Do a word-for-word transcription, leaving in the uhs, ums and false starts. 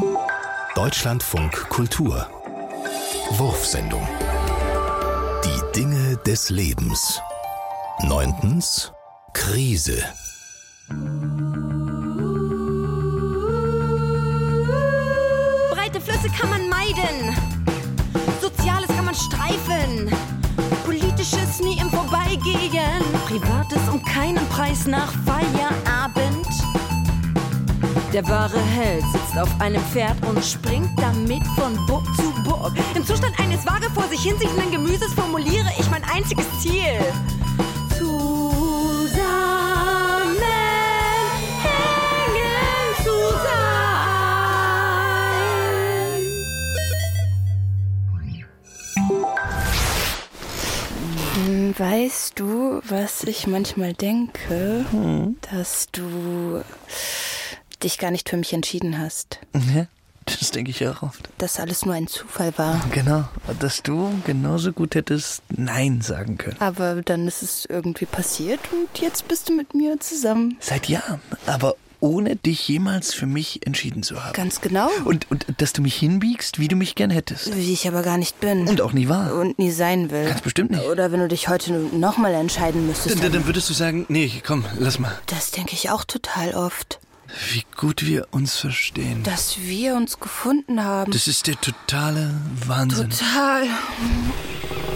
Deutschlandfunk Kultur. Wurfsendung. Die Dinge des Lebens. Neuntens. Krise. Breite Flüsse kann man meiden. Soziales kann man streifen. Politisches nie im Vorbeigehen. Privates um keinen Preis nach Feierabend. Der wahre Held sitzt auf einem Pferd und springt damit von Burg zu Burg. Im Zustand eines vage vor sich hinsichtenden Gemüses formuliere ich mein einziges Ziel. Zusammen hängen zu sein. Weißt du, was ich manchmal denke? Hm. Dass du dich gar nicht für mich entschieden hast. Ja, das denke ich ja auch oft. Dass alles nur ein Zufall war. Genau, dass du genauso gut hättest Nein sagen können. Aber dann ist es irgendwie passiert und jetzt bist du mit mir zusammen. Seit Jahren, aber ohne dich jemals für mich entschieden zu haben. Ganz genau. Und, und dass du mich hinbiegst, wie du mich gern hättest. Wie ich aber gar nicht bin. Und auch nie war. Und nie sein will. Ganz bestimmt nicht. Oder wenn du dich heute nochmal entscheiden müsstest. Dann, dann, dann würdest du sagen, nee, komm, lass mal. Das denke ich auch total oft. Wie gut wir uns verstehen. Dass wir uns gefunden haben. Das ist der totale Wahnsinn. Total.